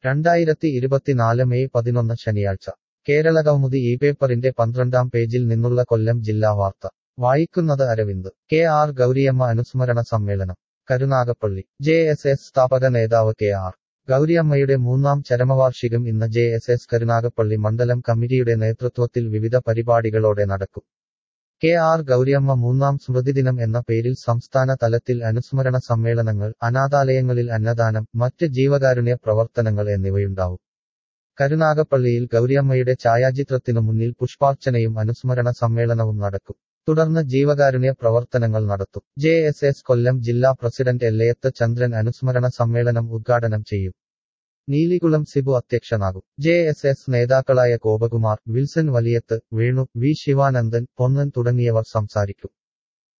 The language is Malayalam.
2024 മെയ് 11 ശനിയാഴ്ച കേരളകൗമുദി ഈ പേപ്പറിന്റെ 12-ാം പേജിൽ നിന്നുള്ള കൊല്ലം ജില്ലാ വാർത്ത വായിക്കുന്നത് അരവിന്ദ്. കെ ആർ ഗൗരിയമ്മ അനുസ്മരണ സമ്മേളനം കരുനാഗപ്പള്ളി. JSS സ്ഥാപക നേതാവ് കെ ആർ ഗൗരിയമ്മയുടെ 3-ാം ചരമവാർഷികം ഇന്ന് JSS കരുനാഗപ്പള്ളി മണ്ഡലം കമ്മിറ്റിയുടെ നേതൃത്വത്തിൽ വിവിധ പരിപാടികളോടെ നടക്കും. കെ ആർ ഗൗരിയമ്മ 3-ാം സ്മൃതിദിനം എന്ന പേരിൽ സംസ്ഥാന തലത്തിൽ അനുസ്മരണ സമ്മേളനങ്ങൾ, അനാഥാലയങ്ങളിൽ അന്നദാനം, മറ്റ് ജീവകാരുണ്യ പ്രവർത്തനങ്ങൾ എന്നിവയുണ്ടാവും. കരുനാഗപ്പള്ളിയിൽ ഗൗരിയമ്മയുടെ ഛായാചിത്രത്തിനു മുന്നിൽ പുഷ്പാർച്ചനയും അനുസ്മരണ സമ്മേളനവും നടക്കും. തുടർന്ന് ജീവകാരുണ്യ പ്രവർത്തനങ്ങൾ നടത്തും. JSS കൊല്ലം ജില്ലാ പ്രസിഡന്റ് എല്ലയത്ത് ചന്ദ്രൻ അനുസ്മരണ സമ്മേളനം ഉദ്ഘാടനം ചെയ്യും. നീലികുളം സിബു അധ്യക്ഷനാകും. JSS നേതാക്കളായ ഗോപകുമാർ, വിൽസൺ വലിയത്ത്, വേണു, വി ശിവാനന്ദൻ, പൊന്നൻ തുടങ്ങിയവർ സംസാരിക്കും.